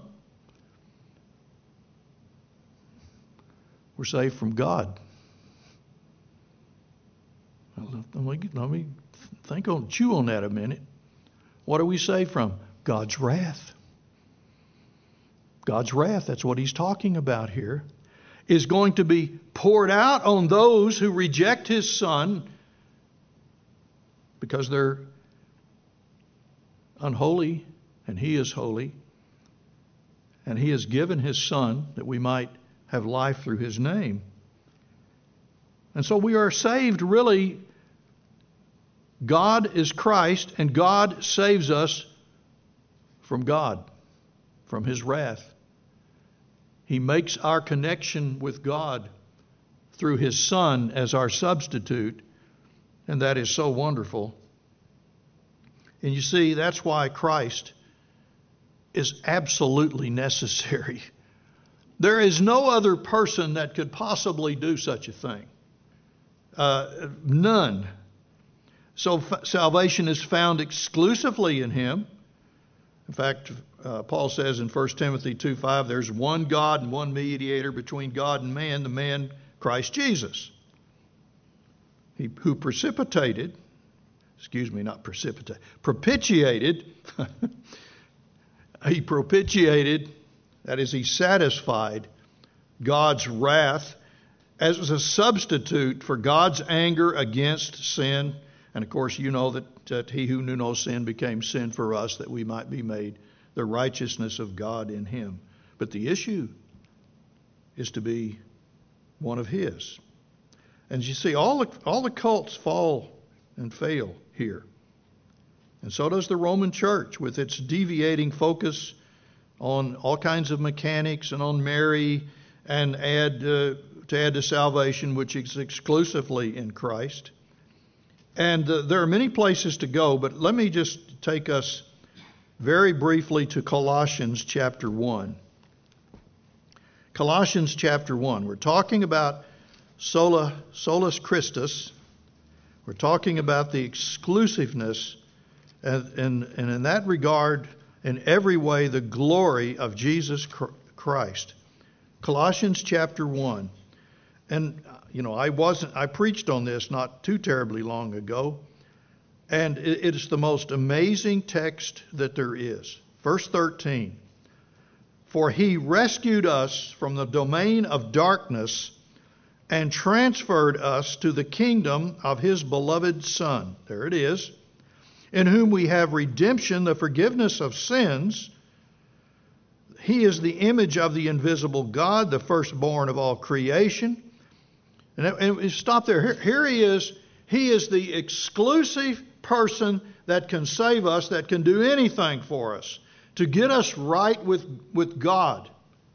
We're saved from God. Let me chew on that a minute. What are we saved from? God's wrath. God's wrath, that's what he's talking about here, is going to be poured out on those who reject his Son because they're unholy and he is holy. And he has given his Son that we might have life through his name. And so we are saved really. God is Christ, and God saves us from God, from his wrath. He makes our connection with God through his Son as our substitute, and that is so wonderful. And you see, that's why Christ is absolutely necessary. There is no other person that could possibly do such a thing. None. So salvation is found exclusively in him. In fact, Paul says in 1 Timothy 2:5, there's one God and one mediator between God and man, the man Christ Jesus. Propitiated, he propitiated, that is, he satisfied God's wrath as a substitute for God's anger against sin. And of course, you know that he who knew no sin became sin for us, that we might be made the righteousness of God in him. But the issue is to be one of his. And you see, all the cults fall and fail here. And so does the Roman Church, with its deviating focus on all kinds of mechanics and on Mary, and to add to salvation, which is exclusively in Christ. And there are many places to go, but let me just take us very briefly to Colossians chapter 1. Colossians chapter 1. We're talking about solus Christus. We're talking about the exclusiveness and in that regard, in every way, the glory of Jesus Christ. Colossians chapter 1. And, I preached on this not too terribly long ago, and it is the most amazing text that there is. Verse 13, for he rescued us from the domain of darkness and transferred us to the kingdom of his beloved Son. There it is. In whom we have redemption, the forgiveness of sins. He is the image of the invisible God, the firstborn of all creation. And stop there. Here he is. He is the exclusive person that can save us, that can do anything for us, to get us right with God.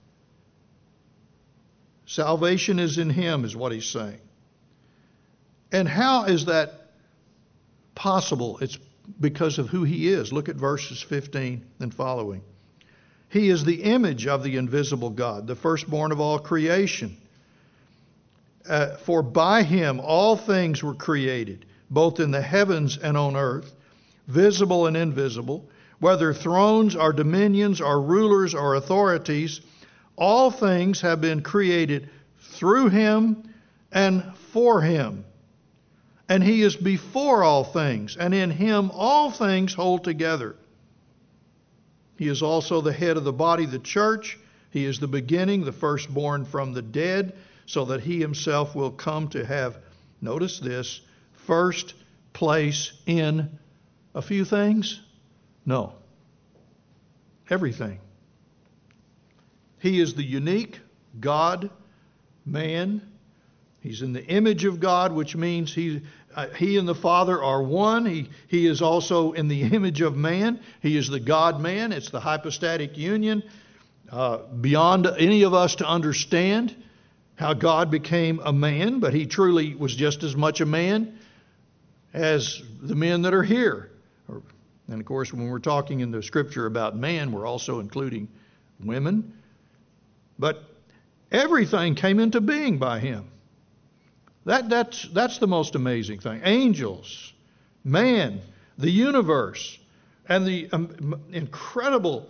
Salvation is in him, is what he's saying. And how is that possible? It's because of who he is. Look at verses 15 and following. He is the image of the invisible God, the firstborn of all creation. For by him all things were created, both in the heavens and on earth, visible and invisible, whether thrones or dominions or rulers or authorities, all things have been created through him and for him. And he is before all things, and in him all things hold together. He is also the head of the body, the church. He is the beginning, the firstborn from the dead, so that he himself will come to have, notice this, first place in a few things? No. Everything. He is the unique God, man. He's in the image of God, which means he and the Father are one. He is also in the image of man. He is the God-man. It's the hypostatic union. Beyond any of us to understand how God became a man, but he truly was just as much a man as the men that are here. And of course, when we're talking in the scripture about man, we're also including women. But everything came into being by him. That's the most amazing thing. Angels, man, the universe, and the incredible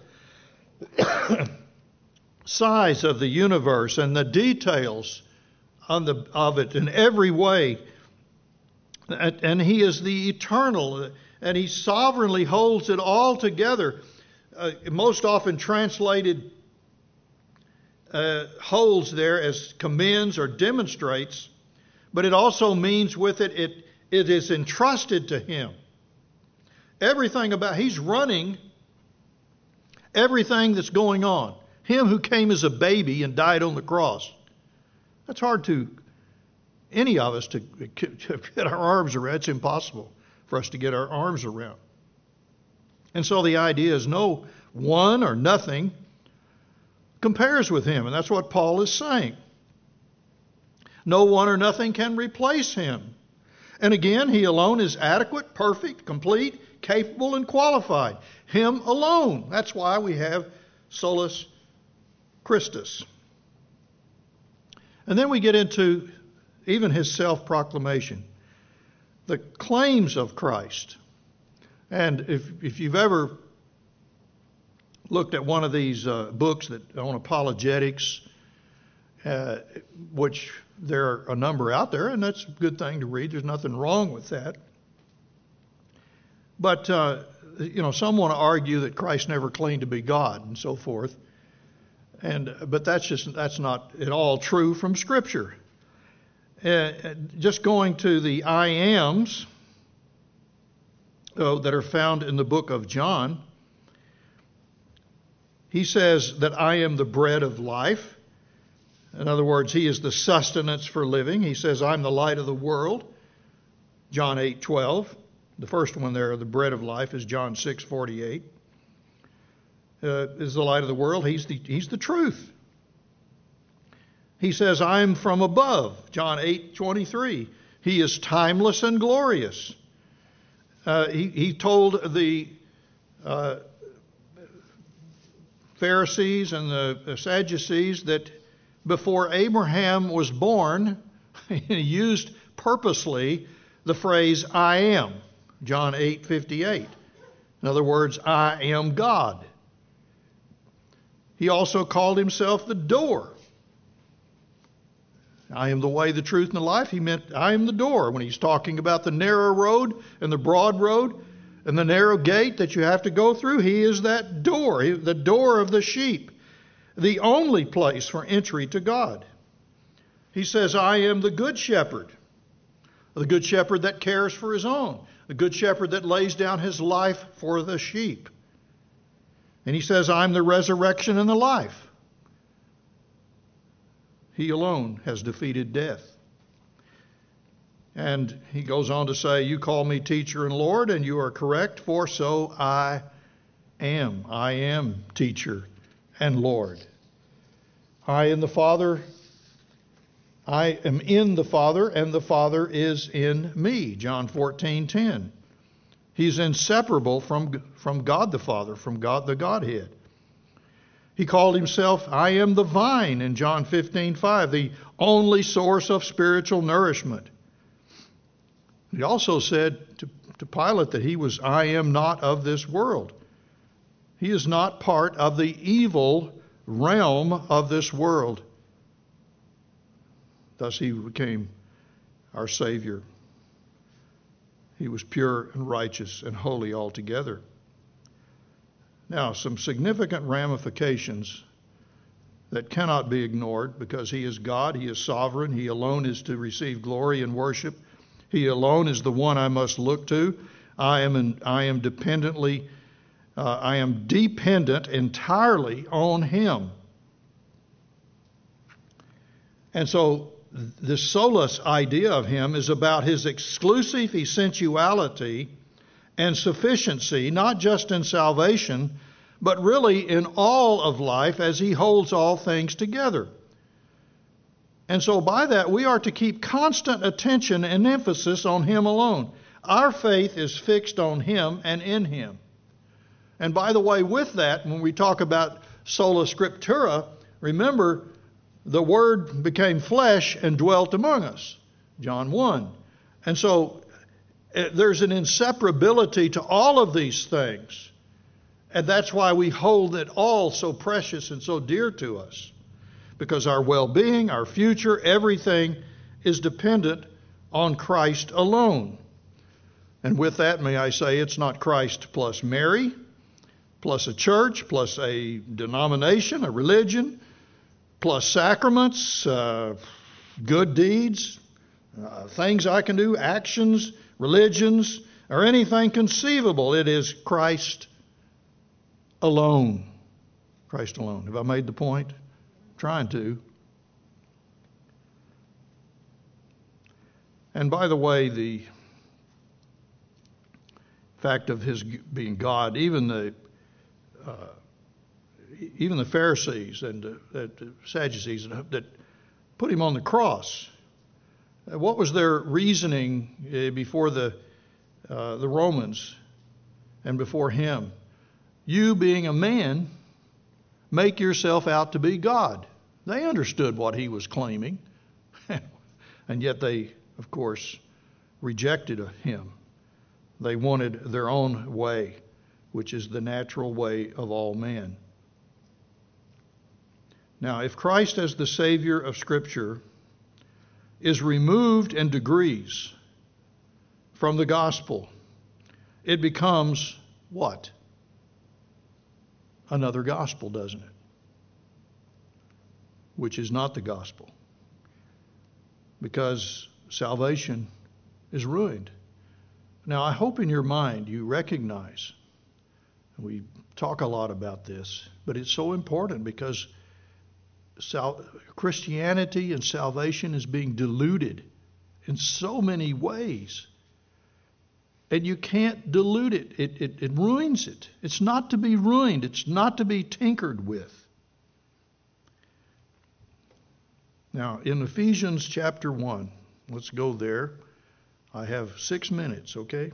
size of the universe and the details of it in every way. And he is the eternal, and he sovereignly holds it all together. Most often translated holds there as commends or demonstrates, but it also means with it is entrusted to him. Everything he's running everything that's going on. Him who came as a baby and died on the cross. That's hard to any of us to get our arms around. It's impossible for us to get our arms around. And so the idea is no one or nothing compares with him. And that's what Paul is saying. No one or nothing can replace him. And again, he alone is adequate, perfect, complete, capable, and qualified. Him alone. That's why we have solus Christus. And then we get into even his self-proclamation. The claims of Christ. And if you've ever looked at one of these books that on apologetics, which there are a number out there, and that's a good thing to read. There's nothing wrong with that. But, some want to argue that Christ never claimed to be God and so forth. But that's not at all true from Scripture. Just going to the I ams that are found in the book of John, he says that I am the bread of life. In other words, he is the sustenance for living. He says, I'm the light of the world. John 8:12. The first one there, the bread of life, is John 6:48. Is the light of the world. He's the truth. He says, I'm from above. John 8:23. He is timeless and glorious. He told the Pharisees and the Sadducees that before Abraham was born, he used purposely the phrase, I am. John 8:58. In other words, I am God. He also called himself the door. I am the way, the truth, and the life. He meant I am the door when he's talking about the narrow road and the broad road and the narrow gate that you have to go through. He is that door, the door of the sheep, the only place for entry to God. He says, I am the good shepherd that cares for his own, the good shepherd that lays down his life for the sheep. And he says, I'm the resurrection and the life. He alone has defeated death. And he goes on to say, you call me teacher and Lord, and you are correct, for so I am. I am teacher and Lord. I am in the Father, and the Father is in me. John 14:10. He's inseparable from God the Father, from God the Godhead. He called himself, I am the vine, in John 15:5, the only source of spiritual nourishment. He also said to Pilate that I am not of this world. He is not part of the evil realm of this world. Thus he became our Savior. He was pure and righteous and holy altogether. Now, some significant ramifications that cannot be ignored, because he is God, he is sovereign, he alone is to receive glory and worship. He alone is the one I must look to. I am dependent entirely on him. And so this solus idea of him is about his exclusive essentiality and sufficiency, not just in salvation, but really in all of life as he holds all things together. And so by that, we are to keep constant attention and emphasis on him alone. Our faith is fixed on him and in him. And by the way, with that, when we talk about sola scriptura, remember, the Word became flesh and dwelt among us. John 1. And so there's an inseparability to all of these things. And that's why we hold it all so precious and so dear to us. Because our well-being, our future, everything is dependent on Christ alone. And with that, may I say, it's not Christ plus Mary, plus a church, plus a denomination, a religion, plus sacraments, good deeds, things I can do, actions, religions, or anything conceivable. It is Christ alone. Christ alone. Have I made the point? Trying to. And by the way, the fact of his being God, even the Pharisees and the Sadducees that put him on the cross, what was their reasoning before the Romans and before him? You, being a man, make yourself out to be God. They understood what he was claiming, and yet they, of course, rejected him. They wanted their own way, which is the natural way of all men. Now, if Christ as the Savior of Scripture is removed in degrees from the gospel, it becomes what? Another gospel, doesn't it? Which is not the gospel. Because salvation is ruined. Now, I hope in your mind you recognize, we talk a lot about this, but it's so important because Christianity and salvation is being diluted in so many ways. And you can't dilute it. It ruins it. It's not to be ruined. It's not to be tinkered with. Now, in Ephesians chapter 1, let's go there. I have 6 minutes, okay?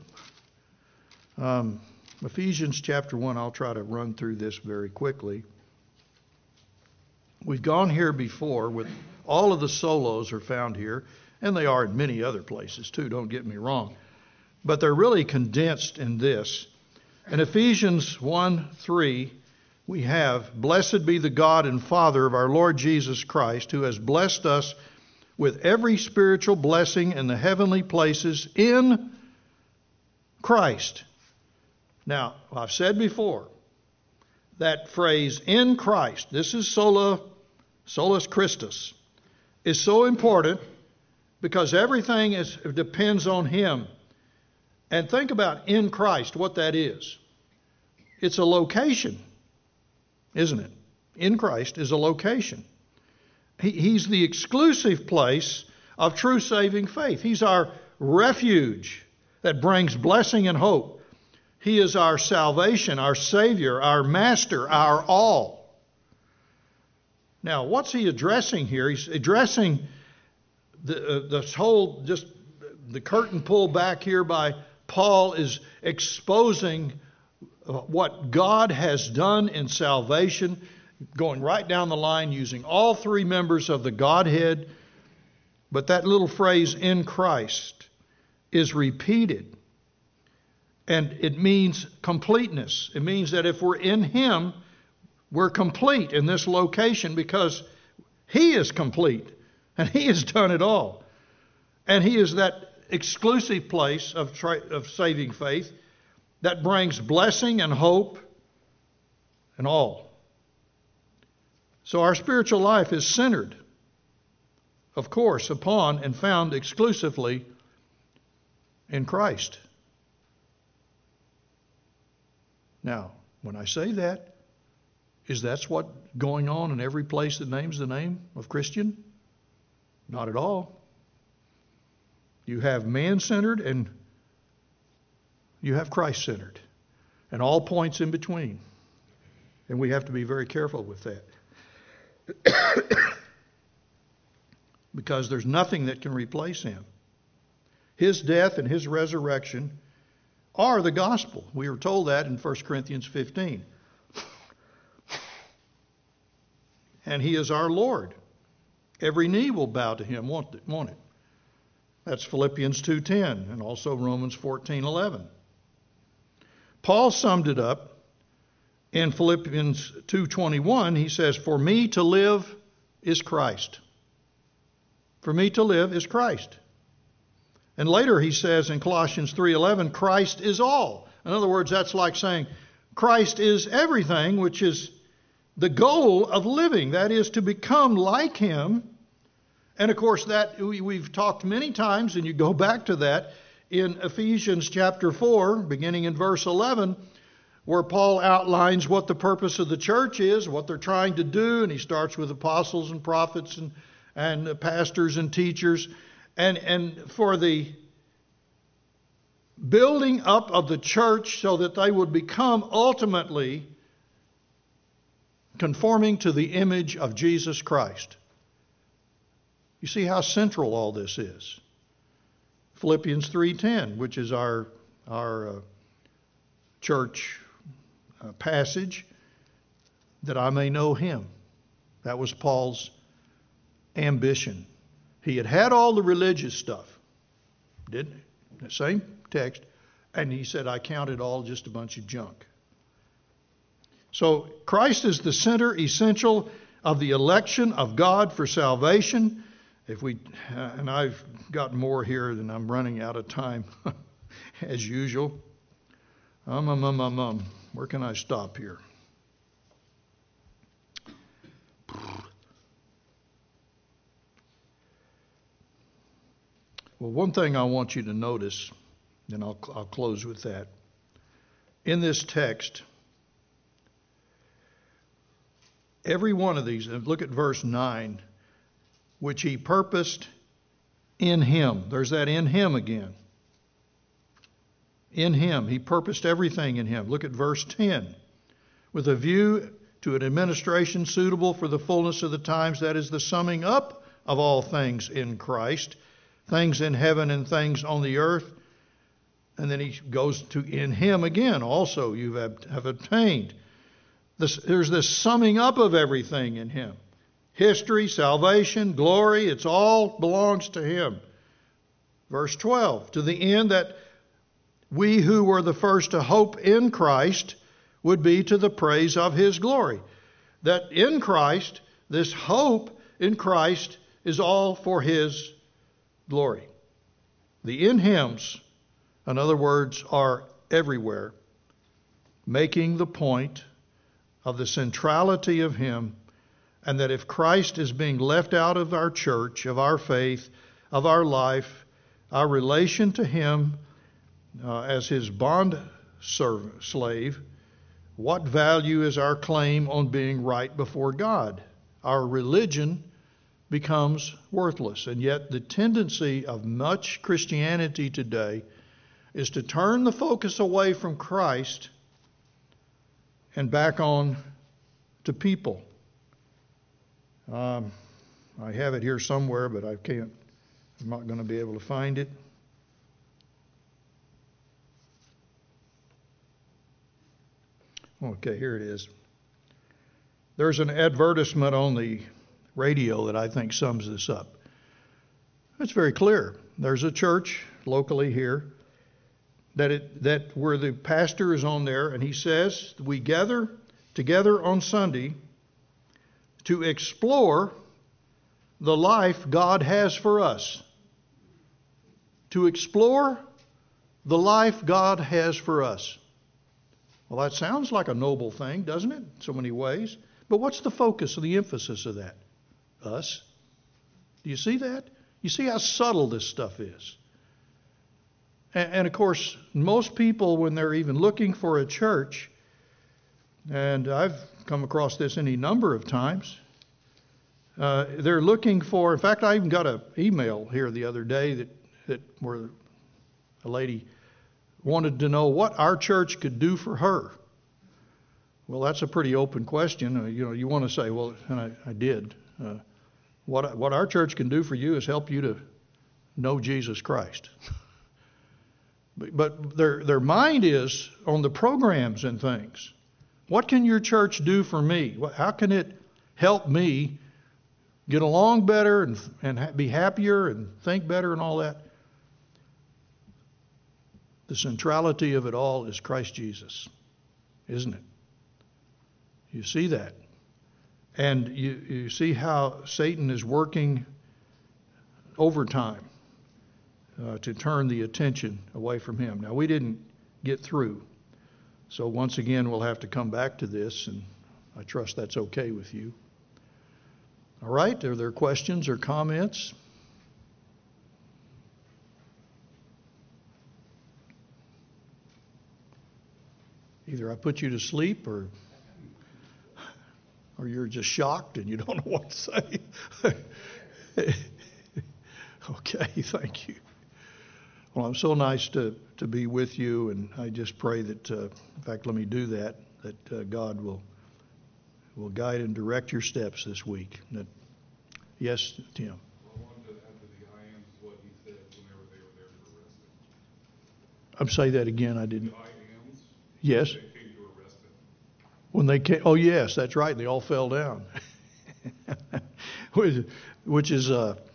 Ephesians chapter 1, I'll try to run through this very quickly. We've gone here before with all of the solos are found here, and they are in many other places too, don't get me wrong. But they're really condensed in this. In Ephesians 1:3, we have, Blessed be the God and Father of our Lord Jesus Christ, who has blessed us with every spiritual blessing in the heavenly places in Christ. Now, I've said before, that phrase, in Christ, this is solus Christus, is so important because everything depends on Him. And think about in Christ, what that is. It's a location, isn't it? In Christ is a location. He's the exclusive place of true saving faith. He's our refuge that brings blessing and hope. He is our salvation, our Savior, our Master, our all. Now, what's he addressing here? He's addressing this whole, just the curtain pulled back here by Paul is exposing what God has done in salvation, going right down the line, using all three members of the Godhead. But that little phrase, in Christ, is repeated. And it means completeness. It means that if we're in Him, we're complete in this location because He is complete. And He has done it all. And He is that exclusive place of saving faith that brings blessing and hope and all. So our spiritual life is centered, of course, upon and found exclusively in Christ. Now, when I say that, is that what's going on in every place that names the name of Christian? Not at all. You have man-centered and you have Christ-centered, and all points in between. And we have to be very careful with that. Because there's nothing that can replace Him. His death and His resurrection are the gospel. We were told that in 1 Corinthians 15. And He is our Lord. Every knee will bow to Him, won't it? That's Philippians 2:10 and also Romans 14:11. Paul summed it up in Philippians 2:21. He says, "For me to live is Christ." For me to live is Christ. And later he says in Colossians 3:11, Christ is all. In other words, that's like saying Christ is everything, which is the goal of living. That is to become like Him. And of course, that we've talked many times, and you go back to that in Ephesians chapter 4, beginning in verse 11, where Paul outlines what the purpose of the church is, what they're trying to do, and he starts with apostles and prophets and pastors and teachers, and for the building up of the church so that they would become ultimately conforming to the image of Jesus Christ. You see how central all this is. Philippians 3:10, which is our church passage, that I may know Him. That was Paul's ambition. He had all the religious stuff, didn't he? The same text. And he said, I count it all just a bunch of junk. So Christ is the center, essential of the election of God for salvation. And I've got more here and I'm running out of time as usual. Where can I stop here? Well, one thing I want you to notice, and I'll close with that. In this text, every one of these, look at verse 9, which He purposed in Him. There's that in Him again. In Him. He purposed everything in Him. Look at verse 10. With a view to an administration suitable for the fullness of the times, that is the summing up of all things in Christ, things in heaven and things on the earth. And then he goes to in Him again. Also you have obtained. There's this summing up of everything in Him. History, salvation, glory, it's all belongs to Him. Verse 12, to the end that we who were the first to hope in Christ would be to the praise of His glory. That in Christ, this hope in Christ is all for His glory. The in Hims, in other words, are everywhere, making the point of the centrality of Him, and that if Christ is being left out of our church, of our faith, of our life, our relation to Him as His bond slave, what value is our claim on being right before God? Our religion becomes worthless. And yet the tendency of much Christianity today is to turn the focus away from Christ and back on to people. I have it here somewhere, but I'm not going to be able to find it. Okay, here it is. There's an advertisement on the radio that I think sums this up. It's very clear. There's a church locally here that where the pastor is on there, and he says, we gather together on Sunday to explore the life God has for us. To explore the life God has for us. Well, that sounds like a noble thing, doesn't it? In so many ways. But what's the focus or the emphasis of that? Us. Do you see that? You see how subtle this stuff is. And of course, most people, when they're even looking for a church, and I've come across this any number of times, they're looking for, in fact, I even got an email here the other day that where a lady wanted to know what our church could do for her. Well, that's a pretty open question. You want to say, well, and I did. What our church can do for you is help you to know Jesus Christ. But their mind is on the programs and things. What can your church do for me? How can it help me get along better and be happier and think better and all that? The centrality of it all is Christ Jesus, isn't it? You see that. And you see how Satan is working overtime to turn the attention away from Him. Now, we didn't get through. So once again, we'll have to come back to this, and I trust that's okay with you. All right, are there questions or comments? Either I put you to sleep or you're just shocked and you don't know what to say. Okay, thank you. Well, I'm so nice to be with you, and I just pray that, in fact, let me do that God will guide and direct your steps this week. Yes, Tim? Well, I wanted to add to the IAMs what he said whenever they were there to arrest him. I'm say that again. I didn't. The IAMs? Yes. They came to arrest him. When they came, oh yes, that's right. They all fell down, which is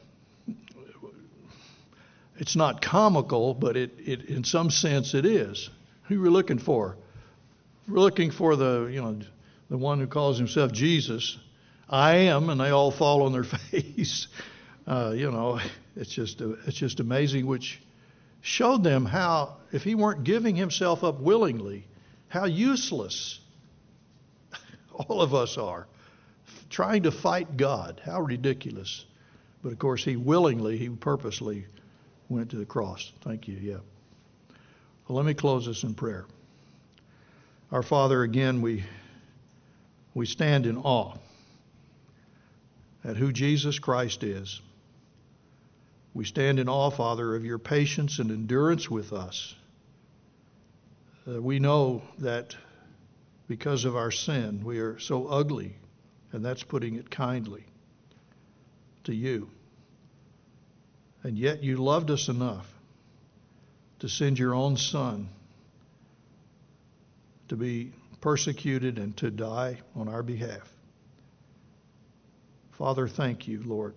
it's not comical, but it in some sense it is. Who we're looking for? We're looking for the one who calls himself Jesus. I am, and they all fall on their face. It's just amazing, which showed them how, if he weren't giving himself up willingly, how useless all of us are trying to fight God. How ridiculous. But of course, he purposely went to the cross. Thank you. Yeah. Well, let me close this in prayer. Our Father, again, we stand in awe at who Jesus Christ is. We stand in awe, Father, of your patience and endurance with us. We know that because of our sin, we are so ugly, and that's putting it kindly, to you. And yet you loved us enough to send your own Son to be persecuted and to die on our behalf. Father, thank you, Lord.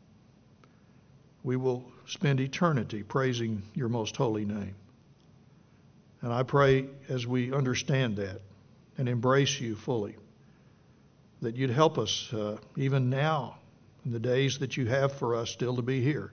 We will spend eternity praising your most holy name. And I pray as we understand that and embrace you fully, that you'd help us even now, in the days that you have for us still to be here,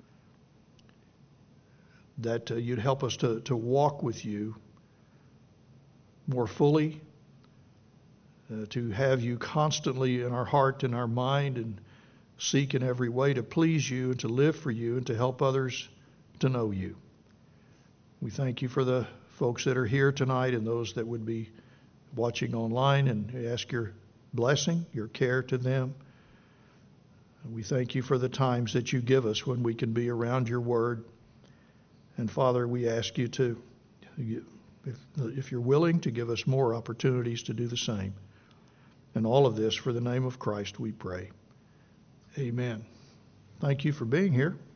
that you'd help us to walk with you more fully, to have you constantly in our heart and our mind, and seek in every way to please you and to live for you and to help others to know you. We thank you for the folks that are here tonight and those that would be watching online, and we ask your blessing, your care to them. We thank you for the times that you give us when we can be around your word. And Father, we ask you to, if you're willing, to give us more opportunities to do the same. And all of this for the name of Christ we pray. Amen. Thank you for being here.